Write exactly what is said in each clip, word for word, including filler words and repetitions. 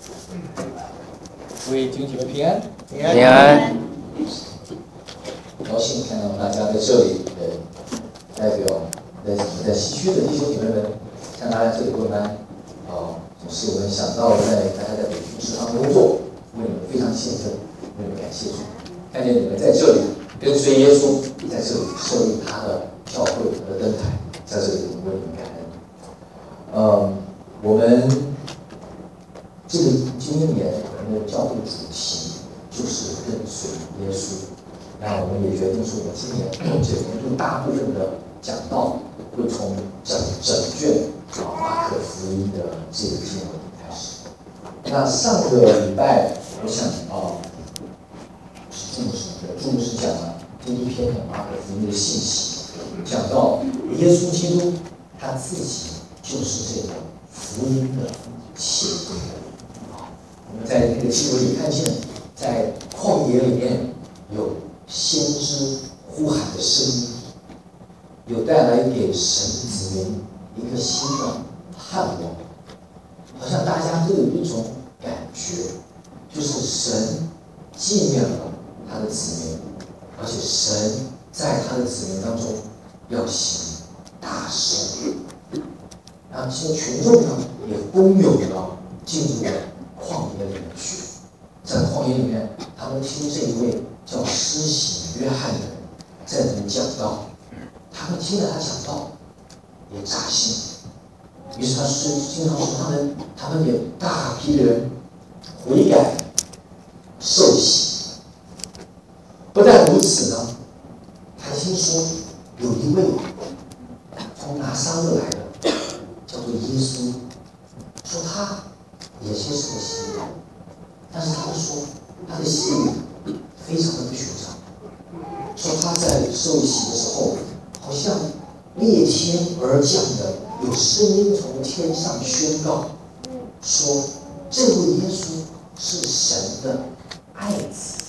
各位弟兄姐妹平安， 平安。平安。 高兴看到大家在这里，呃，代表在在西区的弟兄姐妹们，看大家这里过安，啊，总是我们想到在大家在北区食堂工作，为你们非常兴奋，为你们感谢主，看见你们在这里跟随耶稣，在这里设立他的教会、他的灯台，在这里我们为你们感恩。嗯，我们这个今年我们的教会主题就是跟随耶稣。那我们也决定说，我们今年这年度大部分的讲道会从整整卷啊马可福音的这个经文开始。那上个礼拜，我想啊，朱牧师的朱牧师讲了第一篇的马可福音的信息，讲到耶稣基督他自己就是这个福音的写作啊。我们在那个经文里看见，在旷野里面有先知呼喊的声音，有带来给神子民一个新的盼望，好像大家都有一种感觉，就是神纪念了他的子民，而且神在他的子民当中要行大事，然后这些群众呢也蜂拥了进入旷野里面去，在旷野里面，他们听这一位叫施洗约翰的人在那里讲道，他们听了他讲道也扎心，于是他是经常说他们他们也大批的人悔改受洗。不但如此呢，还听说有一位从拿撒勒来的叫做耶稣，说他也接受了洗礼，但是他们说他的洗礼非常的不寻常，说他在受洗的时候，好像裂天而降的有声音从天上宣告，说这位耶稣是神的爱子。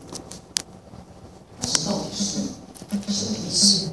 这到底是什么意思？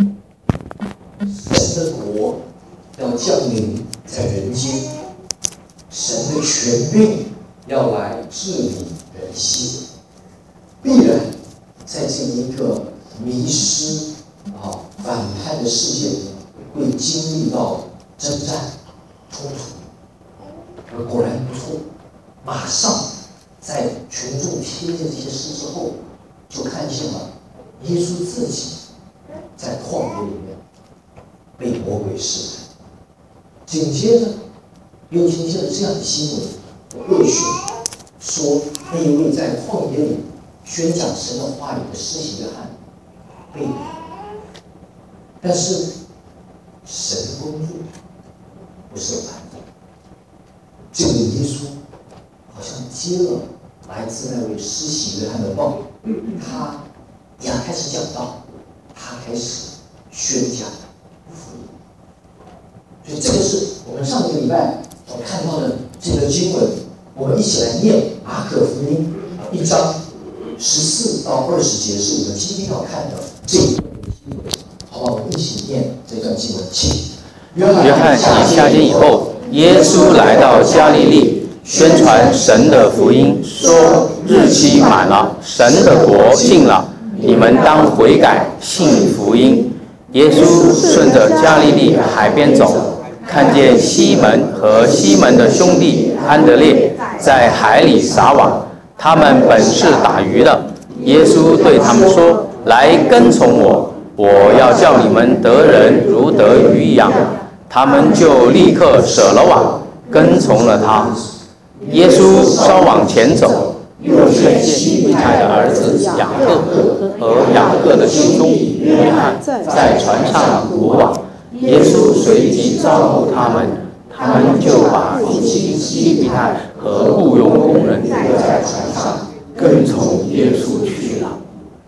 神的国要降临在人间，神的权柄要来治理人心。必然在这一个迷失啊反叛的世界里，会经历到征战冲突。而果然不错，马上在群众听见这些事之后，就看见了耶稣自己在旷野里面被魔鬼试探。紧接着又听见了这样的新闻的恶讯，说那一位在旷野里宣讲神的话语的施洗约翰被掳，但是神的工作不受拦阻。这个耶稣好像接了来自那位施洗约翰的报，他也开始讲道，他开始宣讲福音。所以这个是我们上个礼拜所看到的这个经文，我们一起来念马可福音一章十四到二十节，是我们今天要看的这一段经文。好吧，我们一起念这段经文，请。约翰一下监以后，耶稣来到加利利，宣传神的福音，说日期满了，神的国近了，你们当悔改，信福音。耶稣顺着加利利海边走，看见西门和西门的兄弟安德烈在海里撒网，他们本是打鱼的。耶稣对他们说：“来跟从我，我要叫你们得人如得鱼一样。”他们就立刻舍了网，跟从了他。耶稣稍往前走，又看见西庇太的儿子雅各和雅各的兄兄约翰在船上捕网。耶稣随即招呼他们，他们就把父亲西庇太和雇佣工人带在船上，跟从耶稣去了。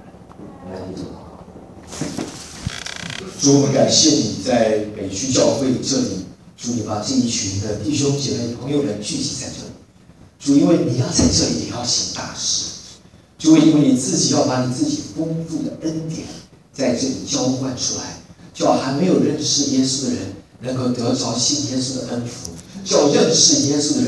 主，我们感谢你在北区教会这里，主，你把这一群的弟兄姐妹朋友们聚集在这里。主，因为你要在这里也要行大事。主，因为你自己要把你自己丰富的恩典在这里浇灌出来，叫还没有认识耶稣的人能够得着信耶稣的恩福，叫认识耶稣的人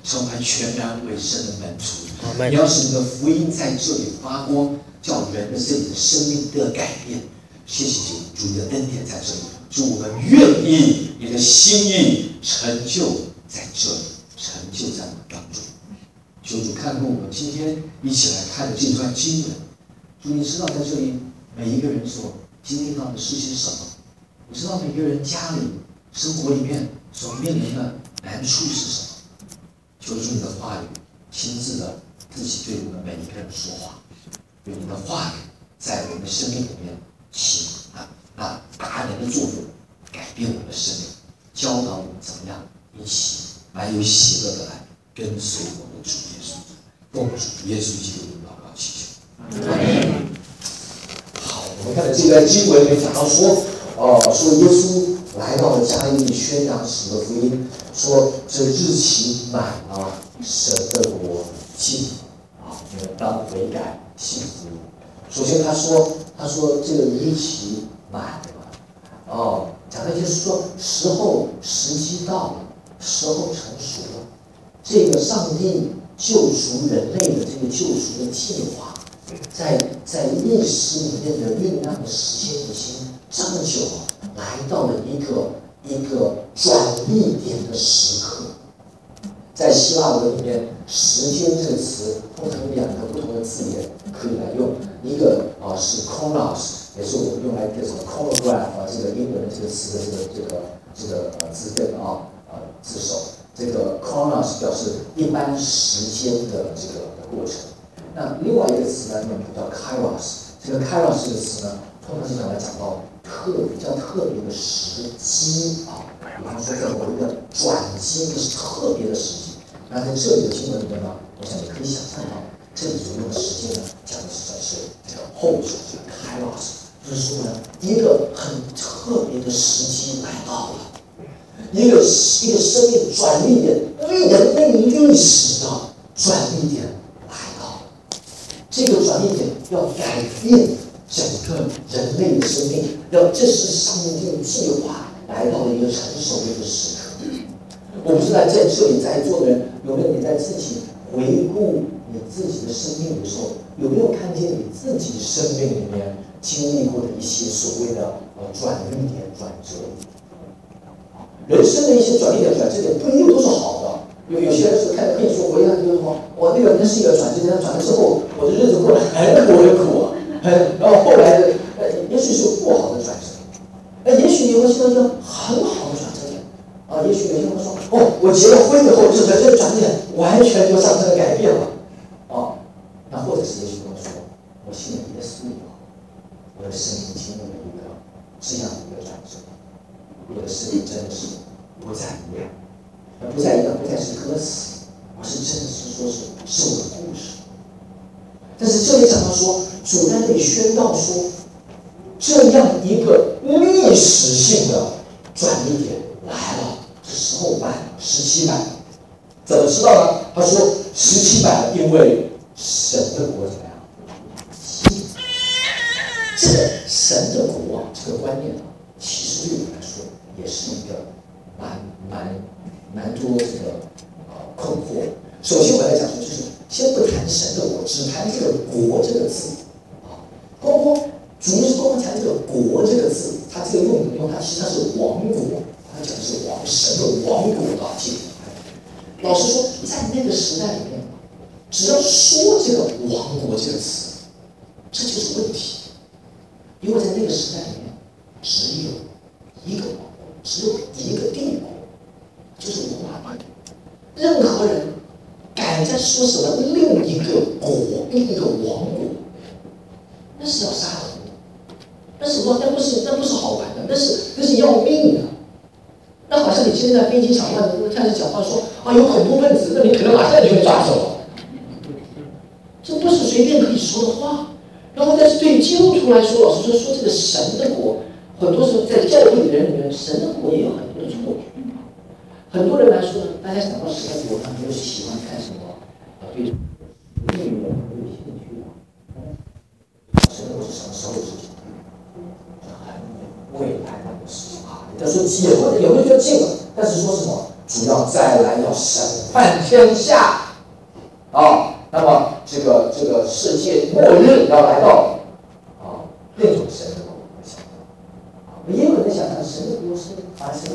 成为全然为神的门徒。你要使你的福音在这里发光，叫人的这里的生命得改变。谢谢主，主你的恩典在这里，主我们愿意你的心意成就在这里，成就在我们当中。求主看顾我们今天一起来看的这段经文。主，你知道在这里每一个人所经历到的事情是什么？你知道每个人家里生活里面所面临的难处是什么？求主你的话语亲自的自己对我们每一个人说话，愿你的话语在我们的生命里面起啊啊达人的作用，改变我们的生命，教导我们怎么样一起满有喜乐的来跟随我们的主耶稣。奉主耶稣基督的祷告祈求。 好，我们看到这段经文里面讲到说，哦、呃，说耶稣来到了加利利，宣扬神的福音，说这日期满了，神的国近啊，你们当悔改信福音。首先他说，他说这个日期满了，哦，讲的就是说时候时机到了，时候成熟了，这个上帝救赎人类的这个救赎的计划，在在历史里面的酝酿的时间已经这么久了，来到了一个一个转捩点的时刻。在希腊文里面，时间这个词通常有两个不同的字眼可以来用，一个啊是 chronos， 也是我们用来这什么 chronograph 啊，这个英文的这个词的这个这个这个呃字根啊呃字首，这个 chronos 表示一般时间的这个过程。那另外一个词呢，用叫 kairos， 这个 kairos 这个词呢，通常是用来讲到特比较特别的时机啊，比方说在某一个转机，这是特别的时机。那在这里的经文里面呢，我想你可以想象到，这里所用的时间呢，讲的是是这个后者，这个 kairos， 就是说呢，一个很特别的时机来到了，一个一个生命转捩点，为人类历史的转捩点来到了。这个转捩点要改变整个人类的生命，要这是上帝的计划来到了一个成熟的一个时刻。我不知道在这里在座的人有没有你在自己回顾你自己的生命的时候，有没有看见你自己生命里面经历过的一些所谓的呃转捩点、转折？人生的一些转捩点、转折点不一定都是好的。有有些人是看可以说回来就是说，我那个那是一个转折点，转了之后，我的日子过得很苦很苦啊，很，然后后来的呃也许是不好的转折，那也许你会听到一个很好的转折点。啊，也许有些人说，哦，我结了婚以后，这人生转变完全就上升的改变了，啊，那或者是也许跟我说，我信了耶稣以后，我的生命经历了一个这样的一个转折，我的生命真的是不再一样，不再一样，不再是歌词，而是真的是说是是我的故事。但是这里讲到说，主在这里宣告说，这样一个历史性的转捩点来了。时候满了，十七满了，怎么知道呢？他说十七满了，因为神的国怎么样？这个神的国这个观念啊，其实对我来说也是一个蛮蛮蛮多这个呃困惑。首先我来讲说，就是先不谈神的国，只谈这个国这个字啊。光光主要是光光谈这个国这个字，它这个用用它其实它是王国。他讲的是王神的王国的界定。老实说，在那个时代里面，只要说这个王国这个词，这就是问题。因为在那个时代里面，只有一个王国，只有一个帝国，就是罗马帝国。任何人敢在说什么另一个国、另一个王国，那是要杀人的，那是那不是那不是好玩的，那是那是要命的。那好像你今天在飞机场上看着讲话说啊有恐怖分子，那你可能马上就被抓走了。这不是随便可以说的话。然后但是对于基督徒来说，老实说说这个神的国，很多时候在教会的人里面，神的国也有很多的错觉。很多人来说呢，大家想到神的国，他们都是喜欢看什么啊？对内容很有兴趣的。神的国是什么时候的事情？很未来的事情啊。他说近，有没有觉得近了？但是说什么主要再来要审判天下，啊，那么这个这个世界末日要来到，啊，那种神的国，我想到，啊，也有人想象神的国是发生。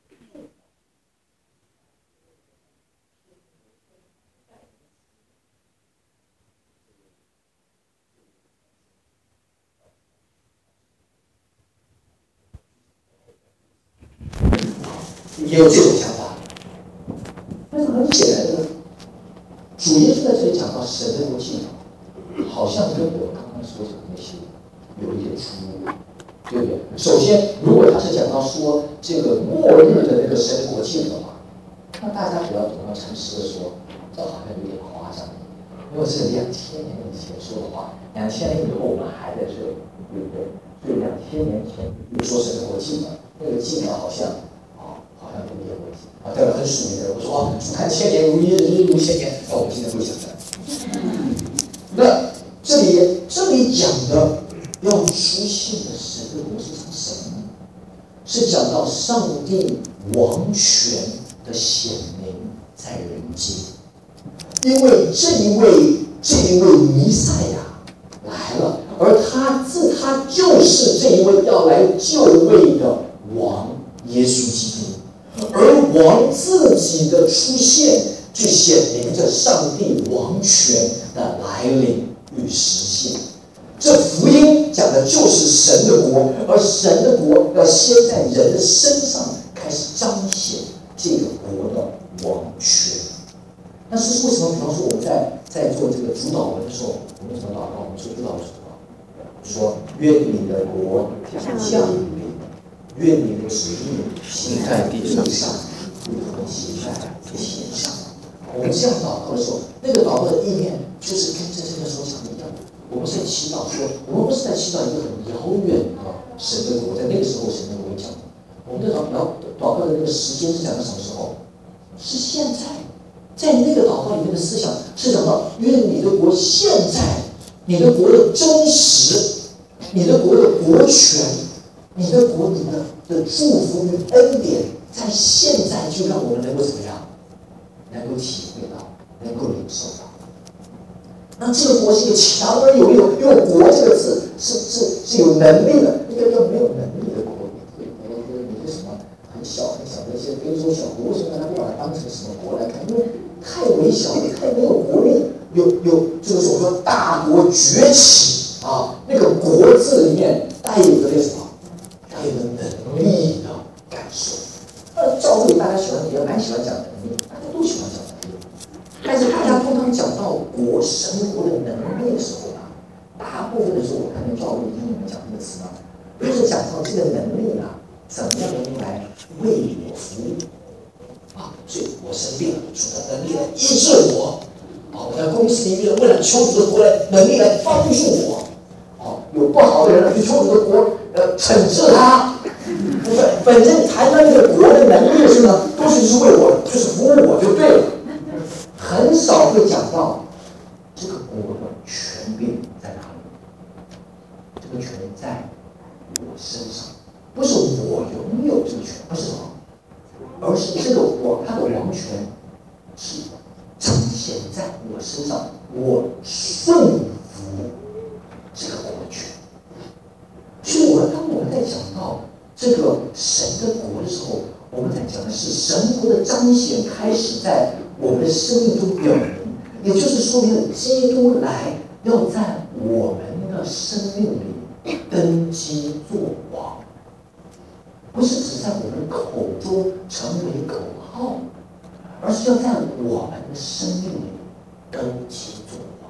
也有这种想法，但是很显然的，主耶稣在这里讲到神的国计，好像跟我刚刚所讲的那些有一点出入，对不对？首先，如果他是讲到说这个末日的那个神的国计的话，那大家不要总要诚实的说，这好像有点夸张，因为是两千年以前说的话，两千年以后我们还在这里，对不对？所以两千年前说神的国计嘛，那个计量好像。好像有点问题啊！带了很属灵的人，我说哦，主看千年如一日，日如千年。那我们今天不会讲的。那这里这里讲的要出现的神的国是讲什么呢？是讲到上帝王权的显明在人间，因为这一位这一位弥赛亚来了，而他自他就是这一位要来救位的王耶稣基督。而王自己的出现，就显明着上帝王权的来临与实现。这福音讲的就是神的国，而神的国要先在人的身上开始彰显这个国的王权。那是为什么？比方说我们在在做这个主祷文的时候，我们怎么祷告？我们做主祷文什么？说愿你的国降临。愿你的旨意行在地上，如同行在天上。我们这样祷告的时候，那个祷告的意念就是跟这这个时候讲的一样。我们在祈祷说，我们不是在祈祷一个很遥远的神的国，在那个时候神的国讲的。我们的祷祷祷告的那个时间是讲到什么时候？是现在，在那个祷告里面的思想是讲到，愿你的国现在，你的国的真实，你的国的国权。你的国，你的的祝福与恩典，在现在就让我们能够怎么样，能够体会到，能够领受到。那这个国是一个强而有力的，因为“国”这个字是是是有能力的，一个要没有能力的国，你你你你什么很小很小的一些非洲小国，为什么他不把它当成什么国来看？因为太微小了，太没有国力。有有就是我说大国崛起啊，那个“国”字里面带有的那什么？带有能力的感受，呃，教会大家喜欢也蛮喜欢讲能力，大家都喜欢讲能力。但是大家通常讲到国生活的能力的时候啊，大部分的时候我看见教会听你们讲这个词啊，都是讲到这个能力啊，怎么样能来为我服务啊？所以我生病了，主的能力来医治我啊！我在公司里面为了求主的国来能力来帮助我啊！有不好的人去求主的国。呃，惩治他，本本身谈到这个国的能力的时候呢，都是就是为我，就是服务我就对了，很少会讲到这个国的权柄在哪里，这个权在我身上，不是我拥有这个权，不是什么，而是这个我他的王权是彰显在我身上，我顺服这个国的权。所以，我当我们在讲到这个神的国的时候，我们在讲的是神国的彰显开始在我们的生命中表明，也就是说明了基督来要在我们的生命里登基作王，不是只在我们口中成为口号，而是要在我们的生命里登基作王。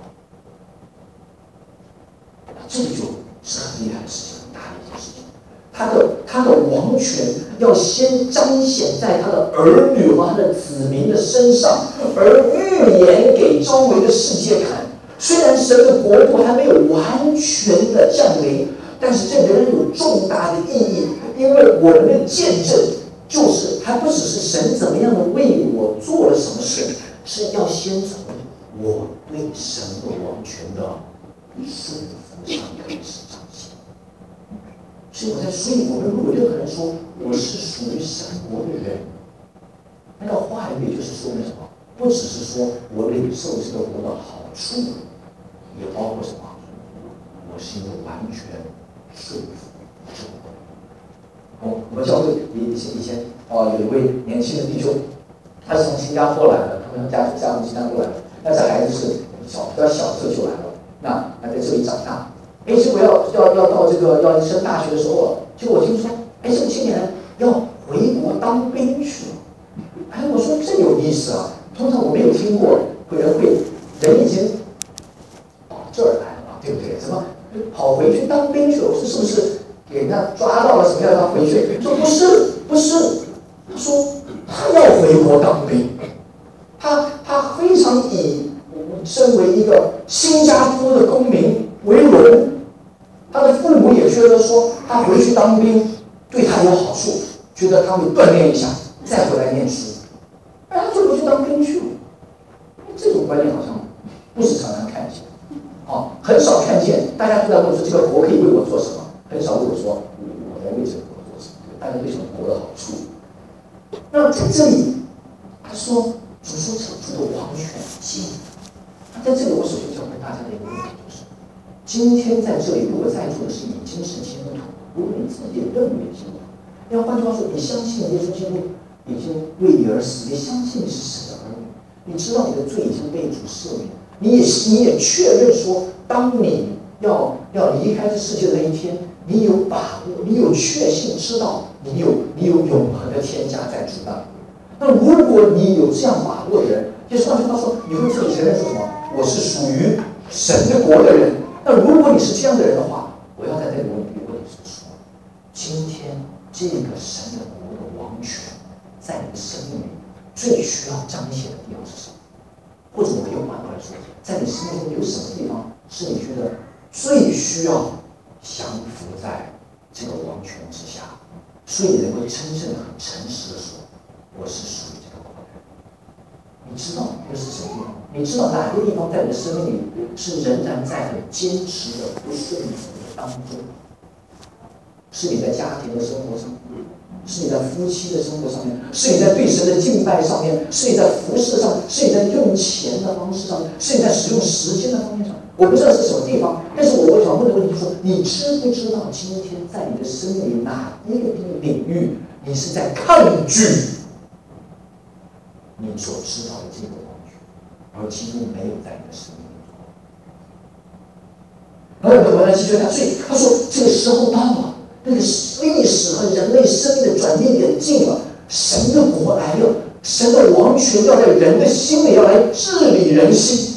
这个就是很厉害的事情。他的他的王权要先彰显在他的儿女和他的子民的身上，而预言给周围的世界看。虽然神的国度还没有完全的降临，但是这仍然有重大的意义，因为我们的见证就是还不只是神怎么样的为我做了什么事，是要先从我对神的王权的顺服上开始彰显。所以我在，所以我们如果任何人说我是属于神国的人， 那个话语就是说明什么？不只是说我领受这个国的好处，也包括什么？我是一个完全顺服这个国。我我们教会以前以前啊、呃、有一位年轻的弟兄，他是从新加坡来的，他们家家从新加坡来的，但是孩子是小比较小的时候就来了，那还在这里长大。哎，结果要要要到这个要升大学的时候，结果我听说，哎，这个青年人要回国当兵去了。哎，我说这有意思啊！通常我没有听过会人会人已经到这儿来了，对不对？怎么跑回去当兵去了？我说是不是给人家抓到了什么要他回去？说不是，不是。他说他要回国当兵，他他非常以身为一个新加坡的公民为荣。他的父母也觉得说他回去当兵对他有好处，觉得他会锻炼一下，再回来念书。哎，他就回去当兵去了。这种观念好像不是常常看见，哦，很少看见。大家都在问说这个国可以为我做什么，很少问我说我在为这个国做什么，大家对什么国的好处。那在这里，他说主说主的王权近。那在这里，我首先想问大家的一个问题就是。今天在这里，如果在座的是已经是基督徒，如果你自己也认为基督徒，要换句话说，你相信耶稣基督已经为你而死，你相信你是神的儿女，你知道你的罪已经被主赦免，你也你也确认说，当你要要离开这世界的那一天，你有把握，你有确信知道你有你有永恒的天家在主那里。那如果你有这样把握的人，就是换句话说，你会自己承认说什么？我是属于神的国的人。那如果你是这样的人的话，我要在这里问一个问题是说：今天这个神的国的王权，在你的生命里最需要彰显的地方是什么？或者我可以换过来说，在你生命中有什么地方是你觉得最需要降服在这个王权之下，所以你能够真正的很诚实的说，我是属于这个国的人。你知道那是什么地方？你知道哪个地方在你的生命里是仍然在很坚持的不顺服的当中？是你在家庭的生活上，是你在夫妻的生活上面，是你在对神的敬拜上面，是你在服侍上，是你在用钱的方式上，是你在使用时间的方面上。我不知道是什么地方，但是我我想问的问题就是说，你知不知道今天在你的生命里哪一个领域，你是在抗拒你所知道的这个王权，而基督没有在你的生命里做。然后我们回来继续看，所以他说这个时候到了，那个历史和人类生命的转捩点近了，神的国来了，神的王权要在人的心里要来治理人心。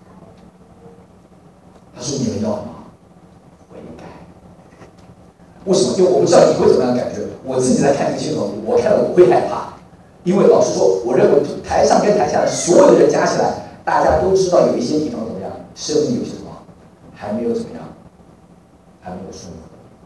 他说你们要什么？悔改。为什么？因为我不知道你会怎么样感觉。我自己在看这个新闻，我看了我会害怕。因为老实说，我认为台上跟台下的所有的人加起来，大家都知道有一些地方怎么样，生命有些什么还没有怎么样，还没有顺服。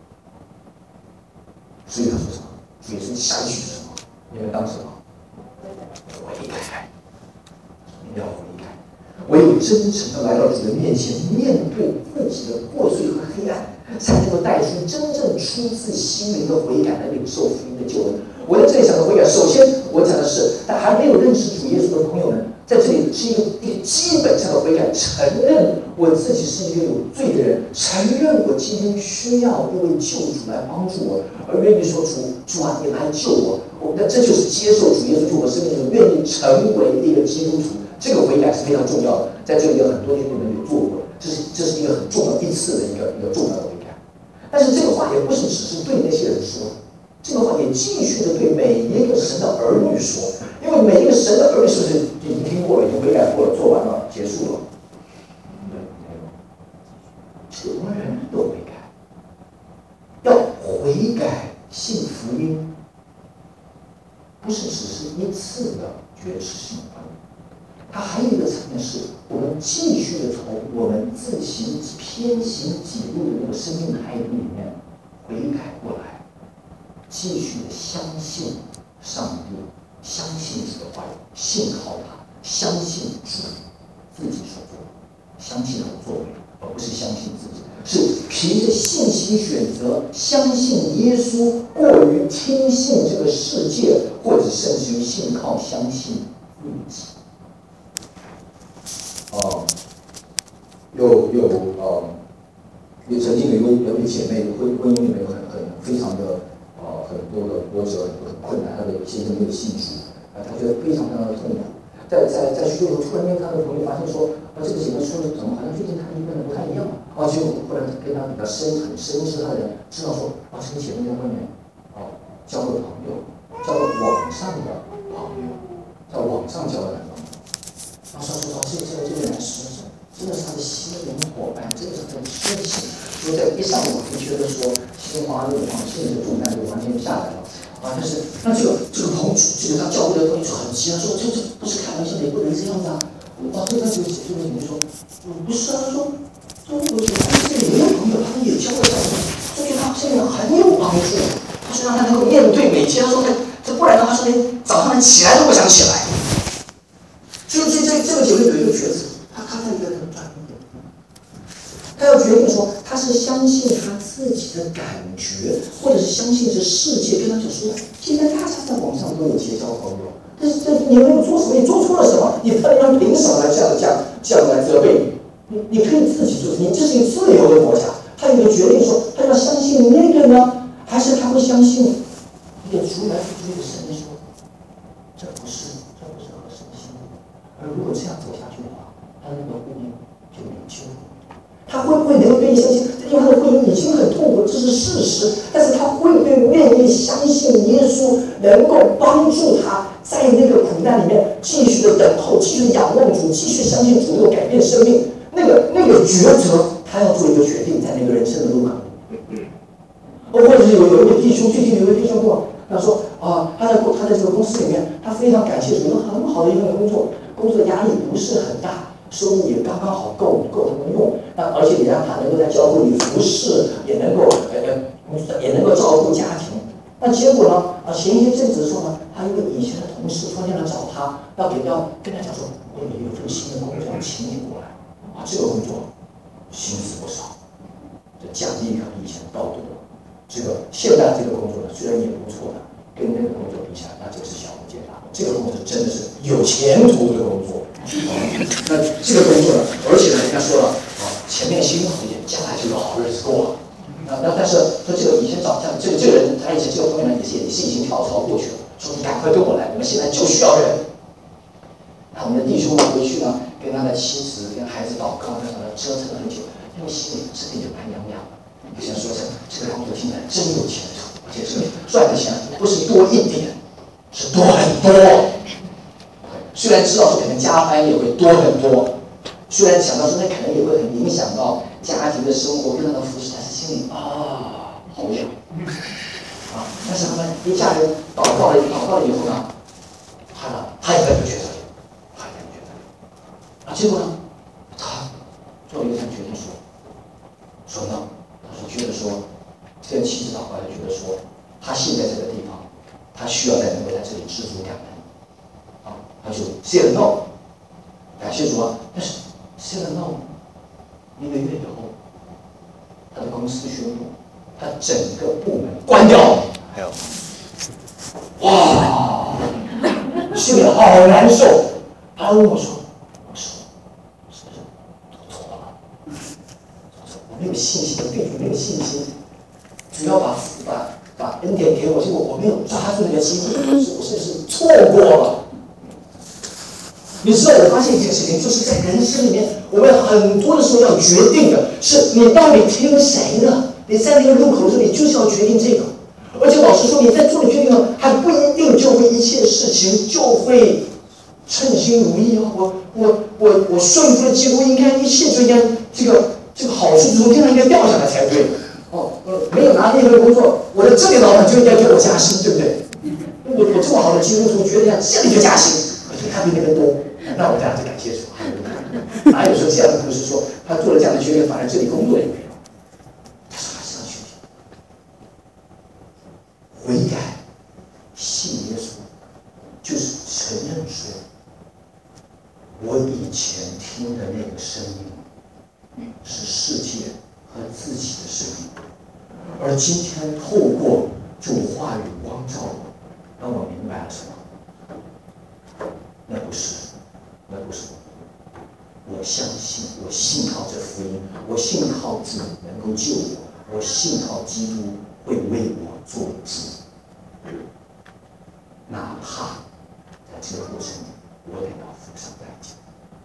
所以他说什么？耶稣下一句是什么？你们当什么？悔改。你要悔改。唯有真诚的来到主的面前，面对自己的过罪和黑暗，才能够带出真正出自心灵的悔改来领受福音的救恩。我在这里讲的悔改，首先我讲的是，在还没有认识主耶稣的朋友们，在这里是一个一个基本上的悔改，承认我自己是一个有罪的人，承认我今天需要一位救主来帮助我，而愿意说主主啊，你来救我。我那这就是接受主耶稣救我生命中，愿意成为一个基督徒。这个悔改是非常重要的，在这里有很多弟兄们有做过，这是这是一个很重要一次的一个一个重要的悔改。但是这个话也不是只是对那些人说。这个话也继续的对每一个神的儿女说，因为每一个神的儿女是不是已经听过了，已经悔改过了，做完了，结束了？对，没有。全人都悔改，要悔改信福音，不是只是一次的觉知性观念，它还有一个层面是，我们继续的从我们自行偏行己路的那个生命态度里面悔改过来。继续的相信上帝，相信主的话语，信靠他，相信主自己所做的，相信他的作为，而不是相信自己。 是凭着信心选择相信耶稣，过于听信这个世界，或者甚至于信靠相信自己。哦，有有呃，也曾经有一位有一位姐妹婚婚姻里面有很很非常的呃很多的波折，很困难，她的先生没有信主，啊，她觉得非常非常的痛苦。在在在去的时候，突然间她的朋友发现说，啊，这个姐妹说的怎么好像最近看的跟人不太一样啊？结果后来跟她比较深很深知她的人知道说，啊，这个姐妹在外面啊交了朋友，交了网上的朋友，在网上交了男朋友。然后说说说，这这这个男生真的是他的心灵伙伴，真的是他的知己。因为在一上午就觉得说，心花怒放，心里的重担就完全下来了。啊，但是那这个这个朋友，这个他教会的朋友说很急啊，说这这不是开玩笑的，也不能这样子啊。哇，这个就就这个姐妹说，不是啊，他说，说我我这里没有朋友，他们也教会教会，就觉得他这个很有帮助。他说让他能够面对每天，他说他这不然的话，说连早上起来都不想起来。所以这这这个姐妹有一个抉择，她她在一个人转变，她要决定说，她是相信她自己的感觉，或者是相信这世界跟她讲说，现在大家在网上都有结交朋友，但是这你没有做什么，你做错了什么？你他人凭什么来这样这样这样来责备你？你你可以自己做，你这是一个自由的国家。她有个决定说，她要相信那个呢，还是她会相信一个出来付出一个神说，这不是这不是合神心意。而如果这样走下去的话，他那个婚姻就没有救了。他会不会能够愿意相信？因为他的婚姻已经很痛苦，这是事实。但是他会不会愿意相信耶稣能够帮助他在那个苦难里面继续的等候，继续仰望主，继续相信主能够改变生命？那个那个抉择，他要做一个决定，在那个人生的路口。或者是有有一位弟兄，最近有一位弟兄跟我他说啊，他在他在这个公司里面，他非常感谢主，有很好的一份工作。工作的压力不是很大，收入也刚刚好够够他们用，那而且也让他能够在教会里服侍，也能够呃也能够照顾家庭。那结果呢？啊，前一些阵子的时候呢，他一个以前的同事突然间来找他，要给要跟他讲说，我有一份新的工作要请你过来，啊，这个工作薪资不少，这奖励可比以前高多了。这个现在这个工作呢，虽然也不错的，跟那个工作比起来，那就是小巫见大巫。这个工作真的是有前途的工作。那这个工作呢，而且呢，人家说了啊，前面辛苦一点，将来就有好日子过了。啊，那但是说这个以前找像这个这个人，他以前这个朋友呢，也是也是已经跳槽过去了，说你赶快跟我来，我们现在就需要人。那我们的弟兄呢，回去呢，跟他的妻子、跟孩子祷告，跟他折腾了很久，因为心里真的有蛮痒痒的。我想说这这个工作听起来真有前途，而且这个赚的钱不是多一点，是多很多。虽然知道说可能加班也会多很多，虽然想到说那可能也会很影响到家庭的生活跟他的服侍，但是心里啊好痒啊！但是他们一家人祷告了，祷告了以后呢，他呢他也在不觉得，他也在不觉得，啊，结果呢，他做了一个决定说，说呢，他说觉得说，跟妻子祷告，他觉得说，他现在这个地方，他需要在能够在这里知足感恩。他就 say no， 感谢主啊！但是 say no， 一个月以后，他的公司宣布，他整个部门关掉。还有，哇，心里好难受。他问我说：“我说，是不是做错了？我没有信心，对主没有信心，主要把把把恩典给我，结果我没有抓住那个机会，我是不是错过了？”你知道，我发现一件事情，就是在人生里面，我们很多的时候要决定的是，你到底听谁呢？你在那个路口的时候，你就是要决定这个。而且老实说，你在做的决定呢，还不一定就会一切事情就会称心如意啊！我我我我顺服了基督，应该一切就应该这个这个好处从天上应该掉下来才对。哦，呃，没有拿那份工作，我的这里老板就应该给我加薪，对不对？我我这么好的基督徒，觉得呀，这里就加薪，我觉得他比那个多。那我这样就感谢主，哪有说这样的故事说他做了这样的决定，反而这里工作也没有？他说还是要学习，悔改，信耶稣，就是承认说，我以前听的那个声音是世界和自己的生命。而今天透过主话语光照我，让我明白了什么？那不是，那不是我。我相信，我信靠这福音，我信靠主能够救我，我信靠基督会为我做主，哪怕在这个过程里，我得要付上代价。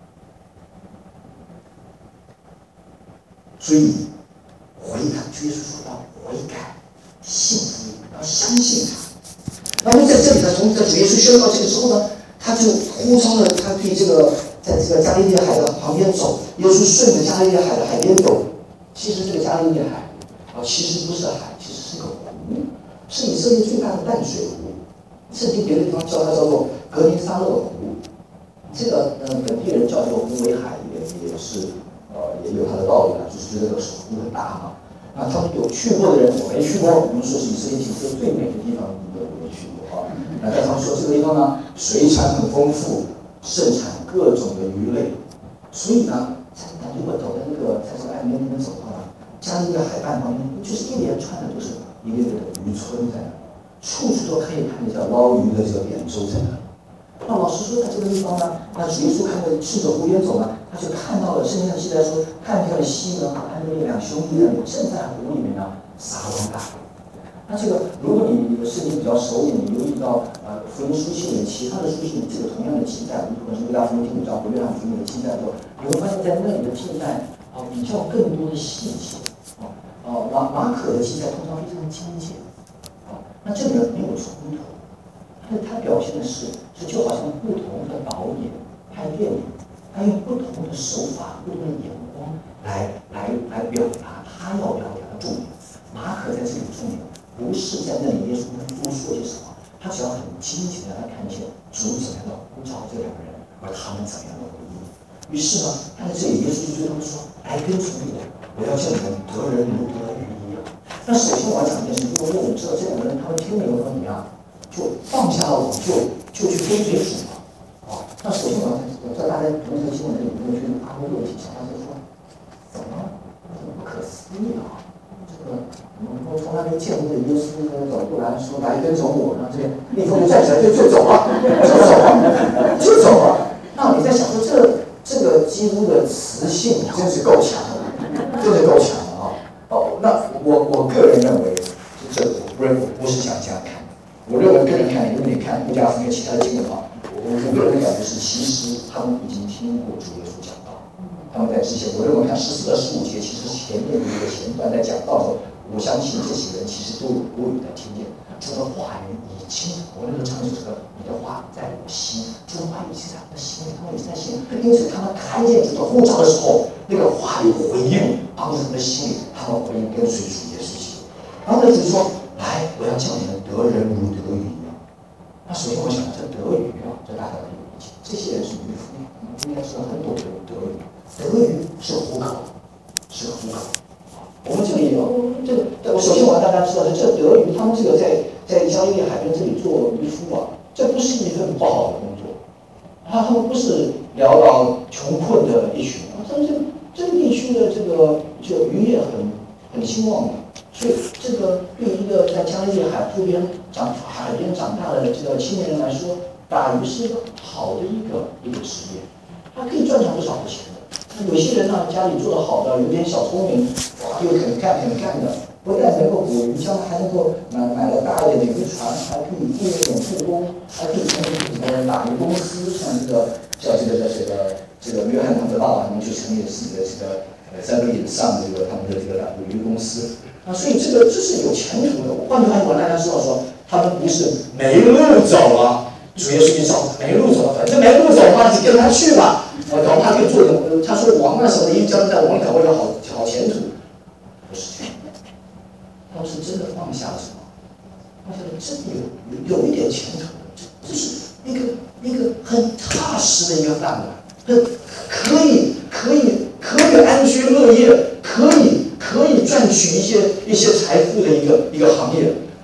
所以悔改，主耶稣说到悔改、信福音，要相信他。然后在这里呢，从这主耶稣宣告这个之后呢，他就呼召了他对这个在这个加利利海的旁边走。耶稣顺着加利利海的海边走。其实这个加利利海啊，其实不是海，其实是个湖，是以色列最大的淡水湖。圣经别的地方叫它叫做格尼撒勒湖，这个呃本地人叫做湖尾海也也是呃也有它的道理啊，就是觉得这个湖很大嘛。啊，他们有去过的人，我没去过，我们说是以色列景色最美的地方，一个我没去过啊。那但他们说这个地方呢，水产很丰富，盛产各种的鱼类，所以呢，咱如果走在那个在这个岸边那边走的话，加利利海岸旁边就是一连串的都是一个个的渔村在那，处处都可以看见叫捞鱼的这个扁舟在那。那老师说，在这个地方呢，那主耶稣看着顺着湖边走呢，他就看到了圣经上记载说，看见了西门和安德烈两兄弟呢，正在湖里面呢撒网打鱼。那这个，如果你的圣经比较熟一点，你留意到呃福音书信里其他的书信这个同样的记载，如果是路加福音第五章和约翰福音的记载的时候，你会发现在那里的记载啊、呃、比较更多的细节啊啊马马可的记载通常非常精简啊，那这里呢没有冲突。但是它表现的是，是就好像不同的导演拍电影，他用不同的手法、不同的眼光来来来表达他要表达的重点。马可在这里重点不是在那里耶稣多说些什么，他只要很精简的来看见主怎么样的呼召这两个人，而他们怎么样的回应。于是呢，他在这里耶稣就对他们说：“来跟从我，我要叫你们得人如得鱼一样。”那首先我要讲一件事，因为我们知道这两个人他们听了以后怎么样？就放下了网，就就去跟随主了。啊，那首先我要在大家读这个经文的里面去发挥问题，想到就是说，怎么怎么不可思议啊？这个我从来没见过这耶稣走过来说来跟从我，然后这立刻就站起来就就走了，就走了，就走了。那你在想说这这个基督的磁性真是够强的，真是够强的啊！哦，那我我个人认为，这我不认我不是想这样看。我认为个人看，如果你看路加福音其他的经文的话，我我个人的感觉是，其实他们已经听过主耶稣讲道。他们在之前，我认为看十四到十五节，其实前面的一个前段在讲道的时候，我相信这些人其实都有都有在听见主的话语已经，我那个唱是这个，你的话在我心，主的话语已经在我的心里，他们也在心里。因此，他们看见主的呼召的时候，那个话语回应帮助他们的心里，他们回应跟随主耶稣基督。然后呢，主说。来，我要叫你们得人如得鱼一样。那首先我想，这得鱼啊，这大家可以理解。这些人是渔夫，应该知道很懂得得鱼。得鱼是虎口，是虎口。我们这里有这个，我首先我让大家知道，这得鱼，他们这个在在加利利海边这里做渔夫啊，这不是一份不好的工作。他他们不是潦倒穷困的一群啊，他们这个这个地区的这个这个渔业很很兴旺的。所以，这个对一个在加利利海湖边长海边长大的这个青年人来说，打鱼是一个好的一个一个职业，他可以赚上不少的钱的。那有些人呢，家里做得好的，有点小聪明，哇，又肯干肯干的，不但能够捕鱼，将来还能够买买了大一点的渔船，还可以雇那种雇工，还可以成立自己的打鱼公司，像这个像这个这个这个约翰他们的爸爸，他们就成立了自己的这个呃在路以上的这个他们的这个捕鱼公司。啊，所以这个这是有前途的。换句话说，大家知道说，他们不是没路走了，主耶稣一找没路走了，反正没路走嘛，就跟他去吧。我搞不好可以做点，他说王啊什么的，一将在王里搞不了好好前途。不是这样，他是真的放下了什么？放下了真的有有一点前途的，这是一个一个很踏实的一个饭碗，很可以可以可以安居乐业，可以。可以赚取一些一些财富的一个一个行业，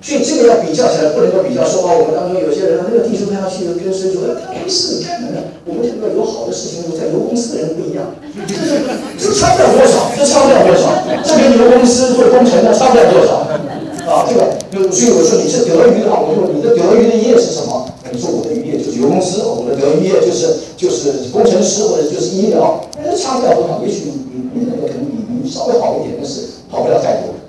所以这个要比较起来，不能够比较说哦，我们当中有些人那个弟兄他要去跟谁说，他没事，你看呢，我们这个有好的事情，在油公司的人不一样，这差不了多少，这差不了多少，这跟油公司做工程的差不了多少啊，这个，所以我说你是德语的话，我说你的德语的业是什么？你说我的渔业就是油公司，我的德渔业就是就是工程师或者就是医疗，那差不了多少。也许你你那个可能比你稍微好一点，但是好不了太多。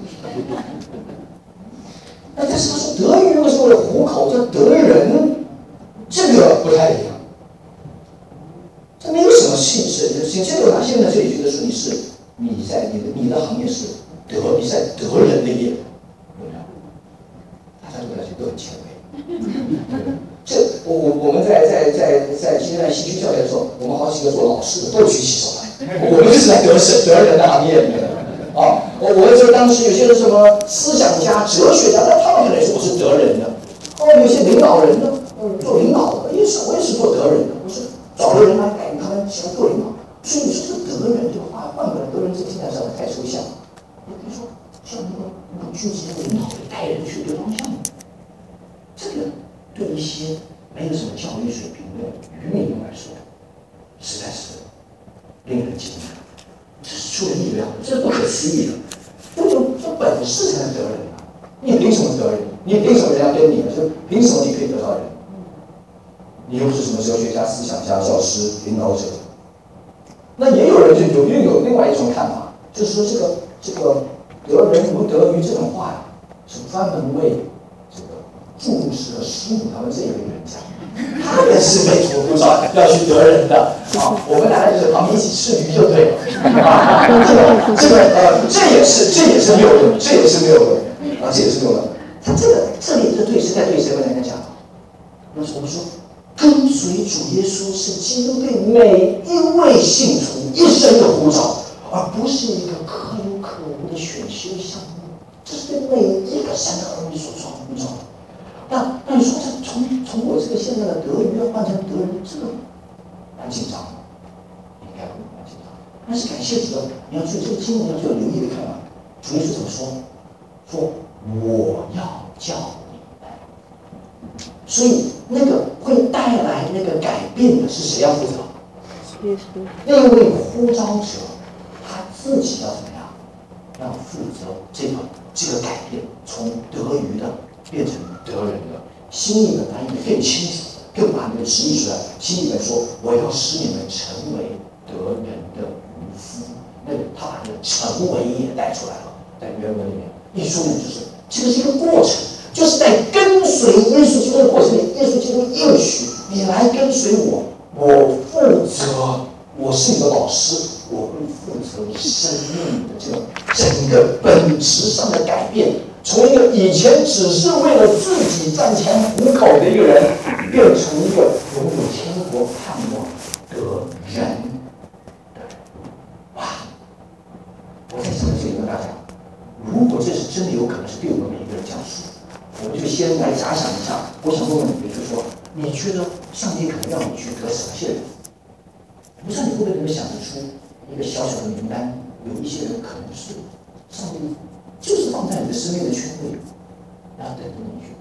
那但是他说德语为什么糊口叫德人，这个不太一样。这没有什么性质，现在有哪些人在这里觉得说你是你在你的你的行业是德你在德人的业，有没有？大家对他都很谦卑。这我我我们在在在在今天在西区教练的时候，我们好几个做老师的都举起手来，我们就是在德神德人的行业里面的啊。我我就当时有些人什么思想家、哲学家，那他们可能说我是德人的。哦，有些领导人呢，嗯，做领导的也是我也是做德人的，我是找了人来带领他们喜欢做领导。所以你说这个德人这个话换过来，德人这个听起来是太抽象。你比如说像那个那个军级的领导带人去对方向，这个。对一些没有什么教育水平的愚民来说，实在是令人惊讶，这是出人意料的，这是不可思议的。这种这本事才能得人啊！你凭什么得人？你凭什么人家跟你呢？就凭什么你可以得到人？你又是什么哲学家、思想家、教师、领导者？那也有人就有又有另外一种看法，就是说这个这个得人如得鱼这种话呀，是专门为这个。注牧师和师母他们这一类人讲，他们是被主护照要去得人的啊，我们来就是旁边一起吃鱼就对了啊。这个这个呃，这也是这也是没有用，这也是没有用啊，这也是没有用。他这个这里这对是在对谁跟大家讲？我们说跟随主耶稣是基督对每一位信徒一生的呼召，而不是一个可有可无的选修项目。这是对每一个神的儿女所创呼召的。那那你说这从从我这个现在的德语要换成德人，这个蛮紧张的，应该会蛮紧张。但是感谢主，你要注意这个经文要做留意的看啊，主耶稣怎么说？说我要叫你们。所以那个会带来那个改变的是谁要负责？耶稣。那位呼召者他自己要怎么样？要负责这个这个改变，从德语的。变成德人的，新译本翻译的更清楚，更把那个直译出来。新译本说：“我要使你们成为德人的渔夫。”那个他把那个成为也带出来了，在原文里面一说呢，就是这个是一个过程，就是在跟随耶稣基督的过程里，耶稣基督应许你来跟随我，我负责，我是你的老师，我会负责你生命的这种整个本质上的改变。从一个以前只是为了自己赚钱糊口的一个人，变成一个拥有天国盼望的人。哇！我在这里跟大家讲，如果这是真的有可能是对我们每一个人讲述，我们就先来假想一下。我想问问你，就是说，你觉得上帝可能让你去得什么些人？不知道你会不会能够想得出一个小小的名单，有一些人可能是上帝。就是放在你的生命的圈位，然后等着你去。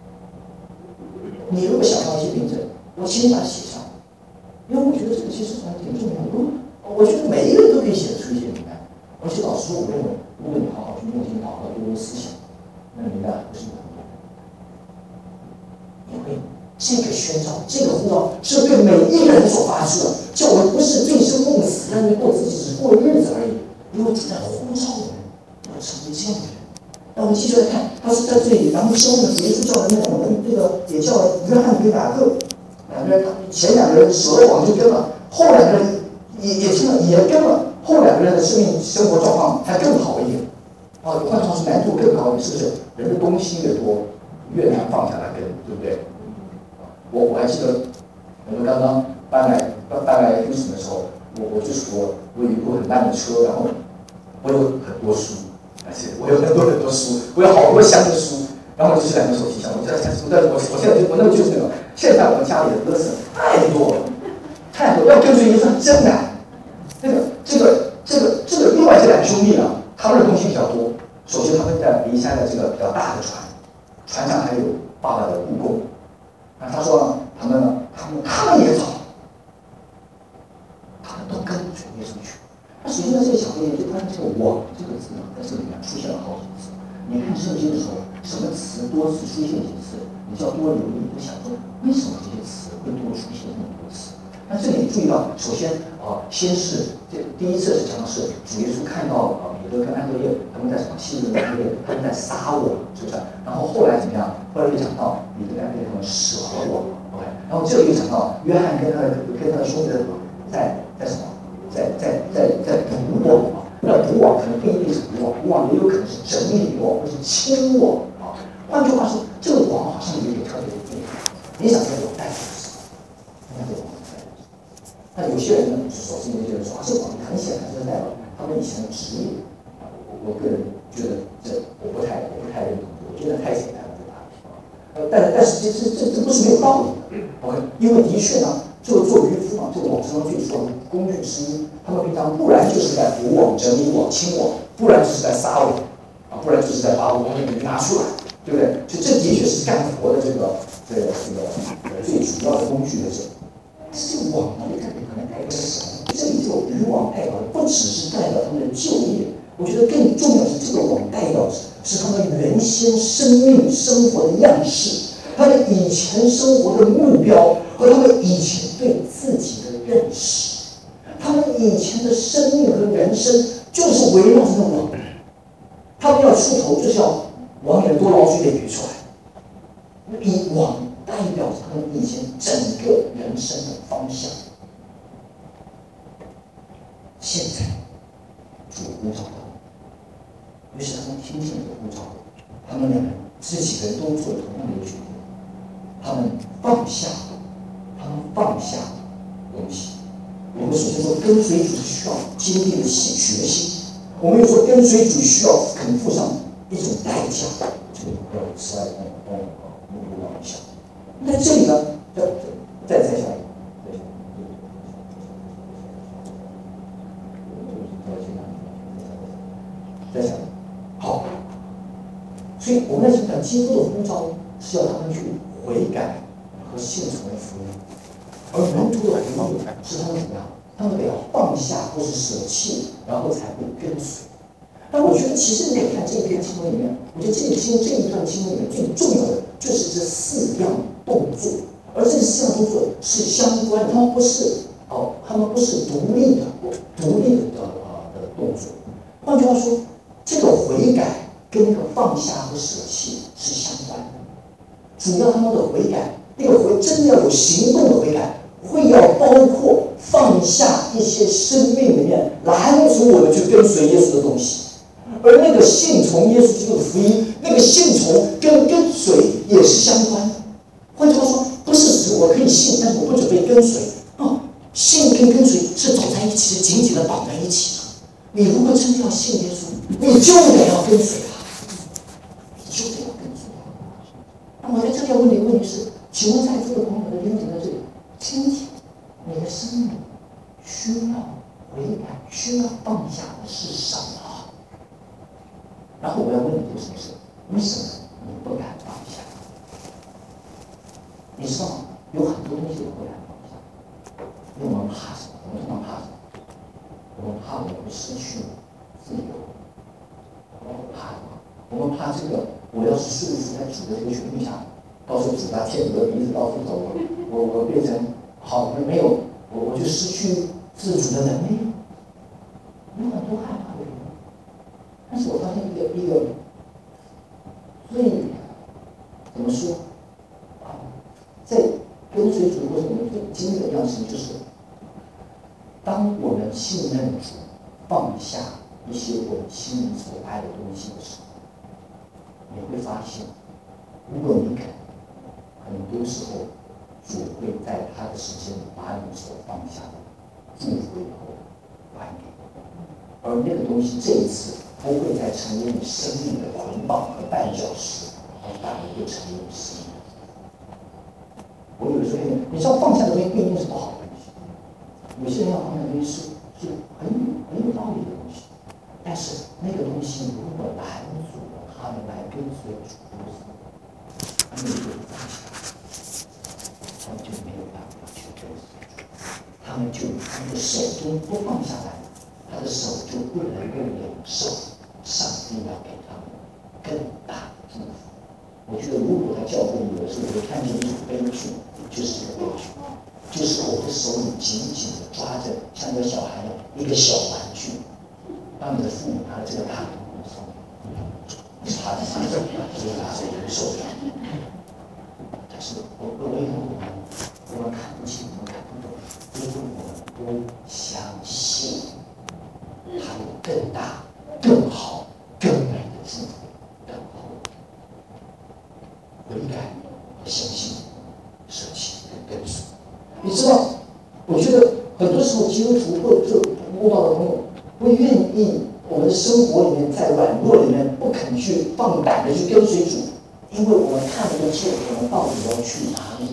你如果想到一些病症，我请你把它写上，因为我觉得这个其实还挺重要的。我觉得每一个人都可以写得出一些名单，而且老师，我认为，如果你好好去默听祷告，多多思想，那名单不是很多。因为这个宣召，这个呼召是对每一个人所发出的，叫我们不是醉生梦死，在那过自己只过日子而已。如果主在呼召的人。成为这样的人，那我们继续来看，他是在这里，然后之后呢，耶稣叫了那两个人，这个也叫了约翰跟雅各，两个人，前两个人舍了网就跟了，后两个人也也听了也跟了，后两个人的生命生活状况还更好一点，啊，换句话说难度更高一点，是不是？人的东西越多，越难放下来跟，对不对？我我还记得，我们刚刚搬来搬搬来休息的时候，我我就是我我有一部很烂的车，然后我有很多书。而且我有很多很多书，我有好多箱的书，然后我就去两个手提箱。我在在我我现在就我那个就是那个，现在我们家里的垃圾太多了，太多，要跟随耶稣真难。那个这个这个这个另外这两个兄弟呢，他们的东西比较多。首先他们在离山的这个比较大的船， 传递出去。那首先在这个小页就发现这个网这个字呢，在这里面出现了好几次。你看圣经的时候，什么词多次出现几次，你就要多留意，就想说为什么这些词会多出现这么多次？那这里注意到，首先啊、呃，先是这第一次是讲的是主耶稣看到啊、呃、彼得跟安德烈他们在什么希律的安德烈他们在撒网，是不是？然后后来怎么样？后来又讲到彼得跟安德烈他们舍网 ，OK， 然后这里又讲到约翰跟他的跟他的兄弟在在什么？在在在在捕网啊。那捕网可能不一定是捕网，捕网也有可能是整理网或是清网啊。换句话说，这个网好像有一点特别的意义。你想这个网代表什么？你看这个网代表什么？那有些人呢，首先就觉得说啊，这个网很显然是代表他们以前的职业啊。我我个人觉得这我不太我不太认同，我觉得太简单了这个答案啊。呃，但但是其实这这不是没有道理的 ，OK， 因为的确呢，这个做渔夫嘛，这个网上最主要的工具之一，他们平常不然就是在捕网、整理网、清网，不然就是在撒网啊，不然就是在把网里面拿出来，对不对？就这的确是干活的这个这个这个呃最主要的工具的这。但是这个网到底代表可能代表什么？这里这个渔网代表的不只是代表他们的就业，我觉得更重要的是这个网代表的是他们原先生命生活的样式，他们以前生活的目标和他们以前对自己的认识，他们以前的生命和人生就是围绕这个网，他们要出头就是要往里面多捞出一点鱼出来，以网代表着他们以前整个人生的方向。现在主呼召他们，于是他们听见这个呼召，他们两人这几个人都做同样的一个决定，他们放下，他们放下东西。我们首先说跟随主是需要经历的决心，我们又说跟随主需要肯付上一种代价，这个要此外的帮我目录到一下。在这里呢，再再再下一个，再下一个，好。所以我们在讲基督的呼召是要他们去悔改和信从福音，而门徒的回应是他们怎么样？他们得要放下或是舍弃，然后才会跟随。那我觉得其实你看这一篇经文里面，我觉得这一经这一段经文里面最重要的就是这四样动作，而这四样动作是相关的，他们不是哦，他们不是独立的、独立的啊的动作。换句话说，这个悔改跟那个放下和舍弃是相关的。主要他们的悔改，那个悔真的要有行动的悔改，会要包括放下一些生命里面拦阻我们去跟随耶稣的东西。而那个信从耶稣基督的福音，那个信从跟跟随也是相关的。换句话说，不是指我可以信，但是我不准备跟随哦。信跟跟随是走在一起，是紧紧的绑在一起的。你如果真的要信耶稣，你就得要跟随他，你就得要跟随他。那我在这里要问你的问题是：请问在座的朋友的弟兄姐妹在这里，今天你的生命需要悔改、需要放下的是什么？然后我要问你一件事：为什么你不敢放下？你知道吗？有很多东西我不敢放下，因为我们怕什么？我们通常怕什么？我们怕我们失去自由。我们怕什么？我们怕这个，我要是顺服在主的这个权柄下，到时候主他牵着我的鼻子到处走，我我变成好没有，我我就失去自主的能力。有很多害怕的人。但是我发现一个一个最怎么说啊，在跟随主过程中最经历的一样事情，就是当我们信任主，放下一些我们心里所爱的东西的时候，你会发现，如果你肯，很多时候主会在他的时间里把你所放下的祝福以后还给你，而那个东西这一次不会再成为你生命的捆绑和绊脚石，而反而会成为你生命的。我有的时候，你知道放下的东西不一定是不好的东西，有些人要放下的东西是是很有很有道理的东西，但是那个东西如果拦阻了他们来跟随主耶稣，他们就放下，他们就没有办法去跟随主，他们就他们的生手中不放下来，他的手就不能够领受上帝要给他们更大的祝福。我觉得如果他教会有的时候，我会看见一种悲剧，就是这个悲剧，就是我的手里紧紧的抓着像个小孩的一个小玩具，当你的父母拿了这个大东西送你，是他的拿走，这个拿走也会受伤。但是我我为我们我们看不清，我们看不懂，因为我们不相信他有更大、更好、更美的祝福等候。悔改和相信、舍弃跟跟随。你知道，我觉得很多时候基督徒或者慕道的朋友不愿意我们的生活里面在软弱里面不肯去放胆的去跟随主，因为我们看不见我们到底要去哪里。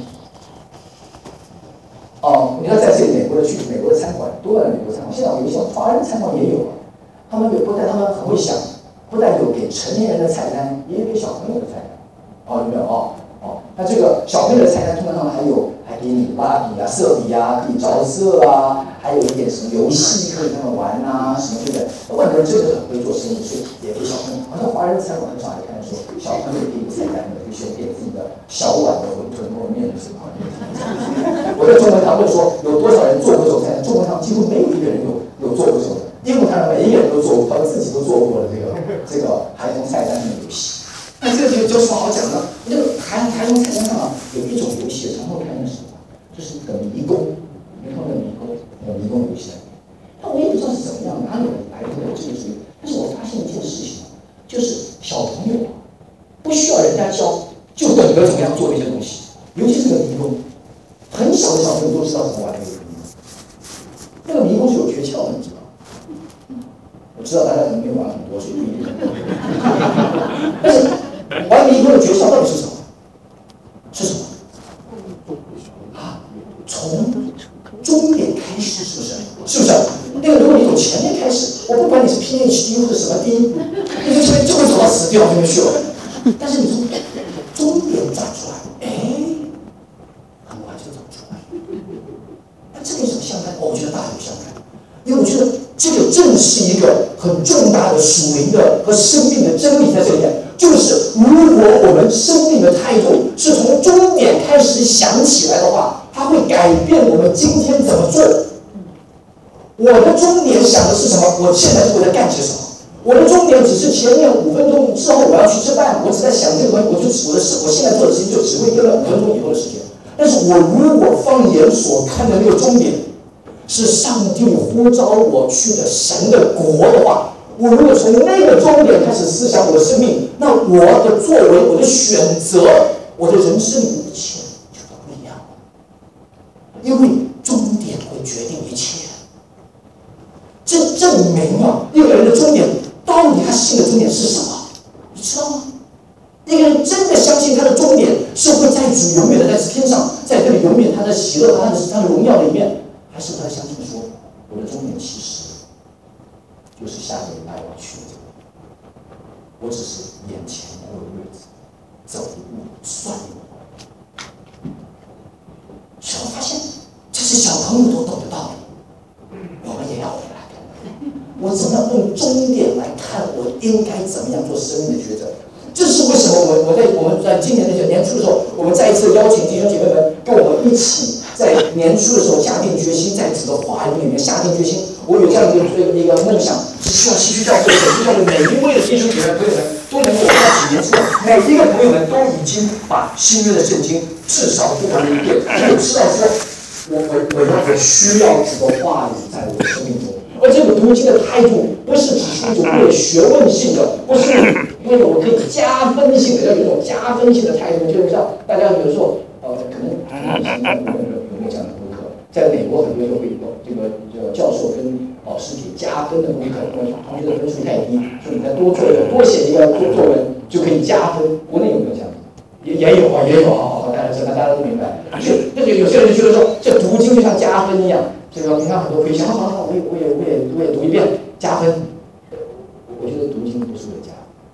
哦，你要在这里美国的去美国的餐馆，多了美国餐馆，现在有一些华人餐馆也有，他们有不但他们很会想，不但有给成年人的菜单，也有给小朋友的菜单。哦，有没有哦？哦，那这个小朋友的菜单通常还有还给你蜡笔啊、色笔啊，可以着色啊，还有一点什么游戏可以跟他们玩啊，什么对不对？外国人真的很会做生意，所以也给小朋友。好像华人餐馆很少来看说小朋友给你菜单的，就先给自己的小碗的馄饨或面什么。我在中文堂问说有多少人做过这种菜单，中文堂几乎没有一个人有有做过这种的。英文堂每一个人都做过，他们自己都做过了这个这个孩童菜单的游戏。那这个就有什么好讲的？那个孩孩童菜单上啊，有一种游戏，常会看的是什么？就是那个迷宫，你看那个迷宫，那迷宫游戏。但我也不知道是怎么样，哪里来的这个主意？但是我发现一件事情，就是小朋友不需要人家教，就懂得怎么样做这些东西。尤其是那个迷宫，很小的小朋友都知道怎么玩那个迷宫。那个迷宫是有诀窍的，你知道吗？我知道大家可能没有玩很多，所以不一定。但是玩迷宫的诀窍到底是什么？是什么？啊，从终点开始，是不是？是不是？那个如果你从前面开始，我不管你是 P H D 或者什么 D， 你从前面就会走到死掉那边去了。但是你从终点站出来，哎，很快就走出来。那这个有什么相干？哦，我觉得大有相干，因为我觉得这个正是一个很重大的属灵的和生命的真理在这里面。就是如果我们生命的态度是从终点开始想起来的话，它会改变我们今天怎么做。我的终点想的是什么？我现在我在干些什么？我的终点只是前面五分钟之后我要去吃饭，我只在想这个东西，我就我的事，我现在做的事情就只会跟了五分钟以后的事情。但是我如果放眼所看的那个终点是上帝呼召我去的神的国的话，我如果从那个终点开始思想我的生命，那我的作为、我的选择、我的人生一切就都不一样了。因为终点会决定一切。这证明啊，一个人的终点到底他信的终点是什么？你知道吗？一个人真的相信他的终点是会在主永远的在天上，在这里永远他的喜乐、他的他的荣耀里面，还是他相信说，我的终点其实就是下个礼拜我去的这个，我只是眼前过的日子，走一步算一步。所以我发现，这是小朋友都懂的道理，我们也要回来。我怎么样用终点来看我应该怎么样做生命的抉择？这是为什么我我在我们在今年的年初的时候，我们再一次邀请弟兄姐妹们跟我们一起在年初的时候下定决心，在主的话语里面下定决心。我有这样一个一个梦想，是希望西区教会、本区教会每一位的弟兄姐妹朋友们都能够在几年之后，每一个朋友们都已经把新约的圣经至少读完了一遍，就知道说，我我我要我需要主的话语在我的生命中。而这个读经的态度，不是只是一种为了学问性的，不是为了我可以加分性的，要有一种加分性的态度。就是像大家有时候，呃，可能有没有这样的功课？在美国很多都会有这个这个教授跟老师给加分的功课，因为同学的分数太低，所以你再多做一个多写一个作作文就可以加分。国内有没有这样？也也有啊，也有啊，大家大家都明白。就那个有些人就觉得说，这读经就像加分一样。这个平常很多回想，好好好，我也我也我也我也读一遍，加分。我觉得读经不是为了加，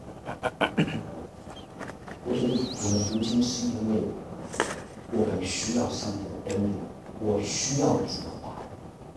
我觉得我们读经是因为我们需要上帝的恩典，我需要主的话，就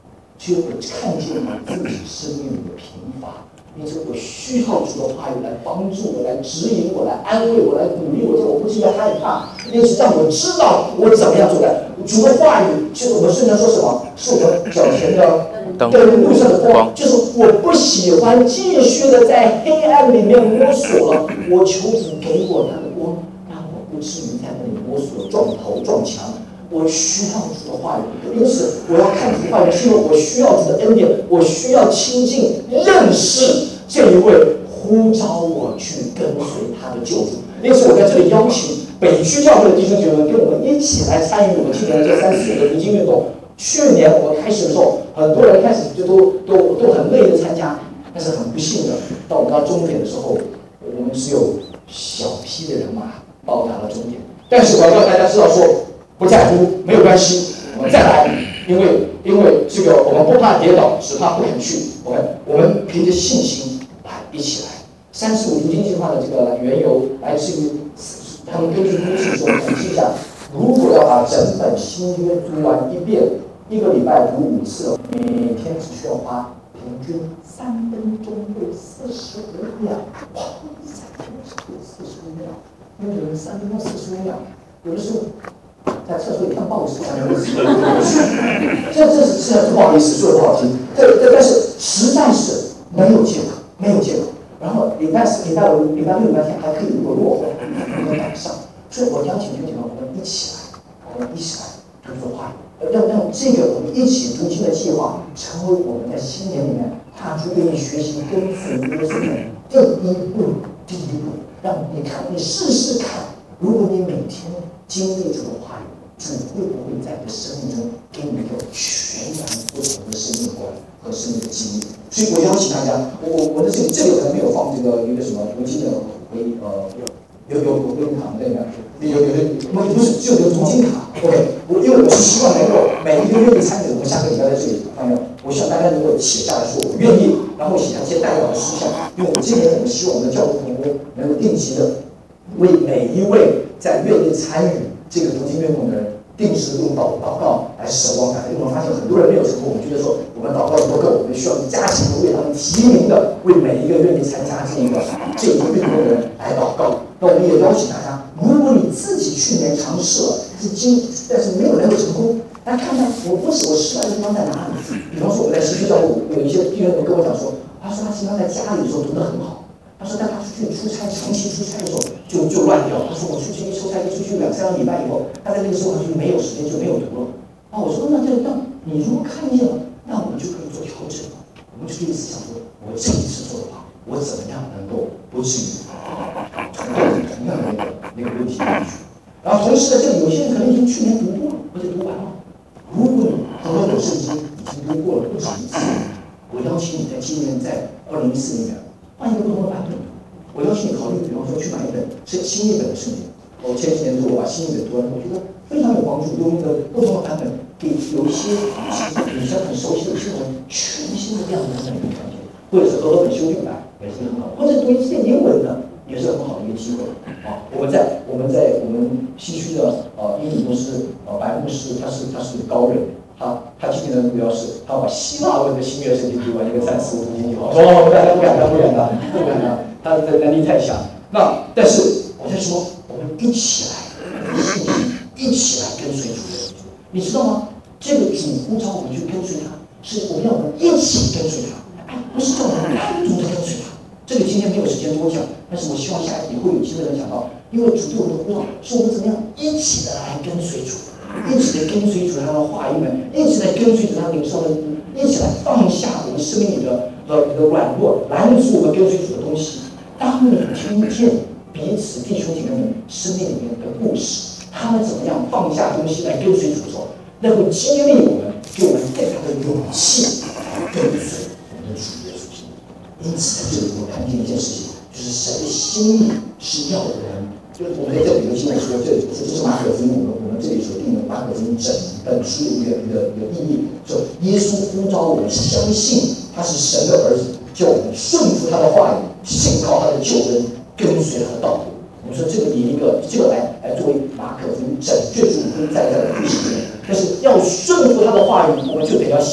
所以我看见我自己生命的贫乏，因此我需要主的话语来帮助我，来指引我，来安慰我，来鼓励我，让我不至于害怕。因此让我知道我怎么样做的。主的话语就是我们圣经说什么？是我们脚前的灯，路上的光。就是我不喜欢继续的在黑暗里面摸索了，我求主给我那个光，让我不至于在那里摸索撞头撞墙。我需要主的话语，因此我要看主的话语，是因为我需要主的恩典，我需要亲近认识这一位呼召我去跟随他的救主。因此我在这里邀请北区教会的弟兄姐妹们跟我们一起来参与我们今年这三四月的读经运动。去年我们开始的时候，很多人开始就都都都很累的参加，但是很不幸的，到我们到终点的时候，我们只有小批的人马到达了终点。但是我要让大家知道说，不在乎，没有关系，我们再来，因为因为这个我们不怕跌倒，只怕不肯去。OK， 我们凭着信心来一起来。三十五读经计划的这个缘由来自于他们根据估计说，统计一下，如果要把整本新约读完一遍，一个礼拜读五次，每天只需要花平均三分钟对四十五秒。哇，三分钟对四十五秒，因为有人三分钟四十五秒，有的时候在厕所里看报纸，三分钟四十五秒。这这是这不好意思，说的不好听，这这但是实在是没有借口，没有借口。然后礼拜四、礼拜五、礼拜六、礼拜天还可以如果落后，我们赶上。所以我邀请弟兄姐妹，我们一起来，我们一起来读主话语，让让这个我们一起读经的计划，成为我们在新年里面踏出愿意学习跟随耶稣的第一步，第一步。让你看，你试试看，如果你每天经历主的话语，主会不会在你的生命中给你一个全然不同的生命观和生命的经历？所以我邀请大家，我我我的这里这里可能没有放这个一个什么读经的回呃有有有回卡对吗？有有有，我不是只有有读经卡 ，OK， 我因为我是希望能够每一个愿意参与，我们下个礼拜在这里，朋友，我希望大家能够写下来说我愿意，然后写下一些代表的事项，因为我们今年我们希望我们的教会同工能够定期的为每一位在愿意参与这个读经运动的人。定时用祷祷告来守望感，因为我们发现很多人没有成功，我们觉得说我们祷告不够，我们需要加强的为他们提名的，为每一个愿意参加这个这一个运动的人来祷告。那我们也邀请大家，如果你自己去年尝试了，是经但是没有能够成功，大家看看我不是我失败的地方在哪里？比方说我在西区教会有一些弟兄跟我讲说，他说他经常在家里的时候读得很好。他说，但他出去出差，长期出差的时候就就乱掉。他说，我出去一出差，一出去两三个礼拜以后，他在那个时候他就没有时间，就没有读了。啊，我说，那这那你如果看见了，那我们就可以做调整了。我们就可以思想说，我这一次做的话，我怎么样能够不至于同样同样的那个那个问题下去？然后同时呢，这里有些人可能已经去年读过了，或者读完了。如果你很多本圣经已经读过了不止一次，我邀请你在今年在二零一四里面。换一个不同的版本，我邀请你考虑，比方说去买一本是新译本的圣经。我前几年的时候我把新译本读完，我觉得非常有帮助，用一个不同的版本，给有一些女生很熟悉的新闻，全新的亮灯的一个感觉，或者是和合本修订版也是很好，或者读一些英文的也是很好的一个机会。啊，我们在我们在我们西区的呃英语公司呃白牧师，他是他是高人。他他今年的目标是，他把希腊文的新约圣经读完一个三四五读经计划。哦，大家不敢当，不敢当，不敢当，他的能力太强。那但是我在说，我们一起来，信心一起来跟随主的。你知道吗？这个主呼召我们去跟随他，是我们要我们一起跟随他，不是叫我们单独的跟随他。这个今天没有时间多讲，但是我希望下一集会有机会能讲到，因为主对我们的呼召是我们怎么样一起的来跟随主。一起来跟随主他的话语们，一起来跟随主他领受的，一起来放下我们生命里的的的软弱，拦阻我们跟随主的东西。当你听见彼此弟兄姐妹们生命里面的故事，他们怎么样放下东西来跟随主的时候，那会激励我们，给我们更大的勇气来跟随我们的主耶稣基督。因此，在这里我看见一件事情，就是神的心意是要人。就是我们在这里有经文说，这里说这是马可福音，我们我们这里所定的马可福音整本书的一个一个一个意义，说耶稣呼召我们相信他是神的儿子，叫我们顺服他的话语，信靠他的救恩，跟随他的道路。我们说这个以一个这个来来作为马可福音整卷书跟在在的故事里面，但是要顺服他的话语，我们就得要先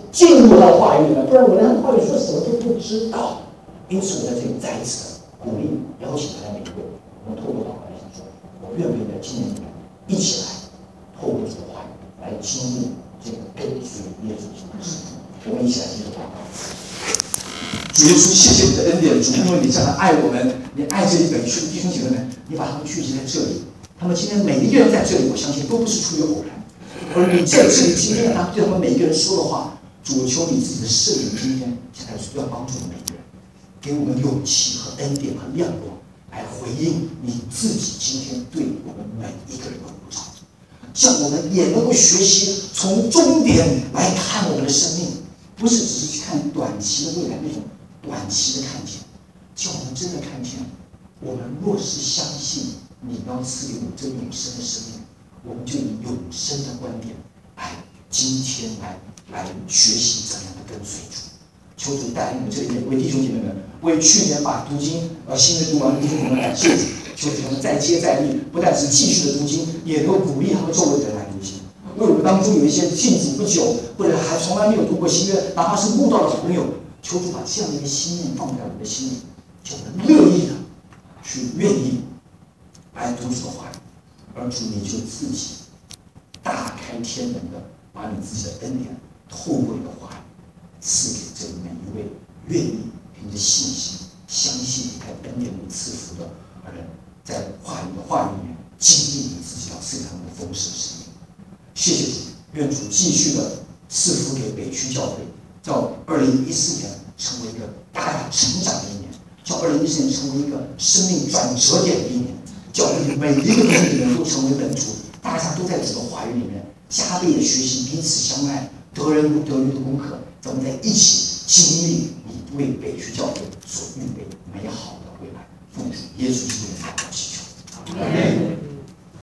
进入到话语里面，不然我连话语说什么都不知道。因此，我在这里再一次的鼓励、邀请大家每一位，我们透过祷告来想说，我愿不愿意在今年里面一起来，透过这个话语来经历这个跟随耶稣基督的生命。我们一起来接受祷告。主耶稣，谢谢你的恩典，主，因为你这样爱我们，你爱这里北区的弟兄姐妹们，你把他们聚集在这里，他们今天每一个人在这里，我相信都不是出于偶然，而你在这里今天他对他们每一个人说的话，主，求你自己的圣灵今天现在要帮助我们每一个人，给我们勇气和恩典和亮光，来回应你自己今天对我们每一个人的呼召，叫我们也能够学习从终点来看我们的生命，不是只是去看短期的未来那种短期的看见，叫我们真的看见，我们若是相信你要赐给我们这永生的生命，我们就以永生的观点来今天来来学习怎样的跟随主。求主带领我们这里每位弟兄姐妹们，为去年把读经呃新的读完的弟兄姐妹们感谢主，求主他们再接再厉，不但是继续的读经，也能够鼓励他们周围的人来读经。为我们当中有一些信主不久，或者还从来没有读过新约，哪怕是慕道的朋友，求主把这样的一个心念放在我们的心里，叫我们乐意的去愿意来读主的话语，而主你就自己大开天门的把你自己的恩典透过你的话语赐给这每一位愿意凭着信心相信你开恩典里赐福的人，在话语的话语里面经历你自己要赐给他们的丰盛生命。谢谢主，愿主继续的赐福给北区教会，叫二零一四年成为一个大大成长的一年，叫二零一四年成为一个生命转折点的一年，叫我们每一个人都成为门徒，大家都在主的话语里面加倍的学习，彼此相爱，得人如得鱼的功课，咱们在一起经历你为北区教会所预备美好的未来。奉主耶稣基督的名祷告祈求，阿门。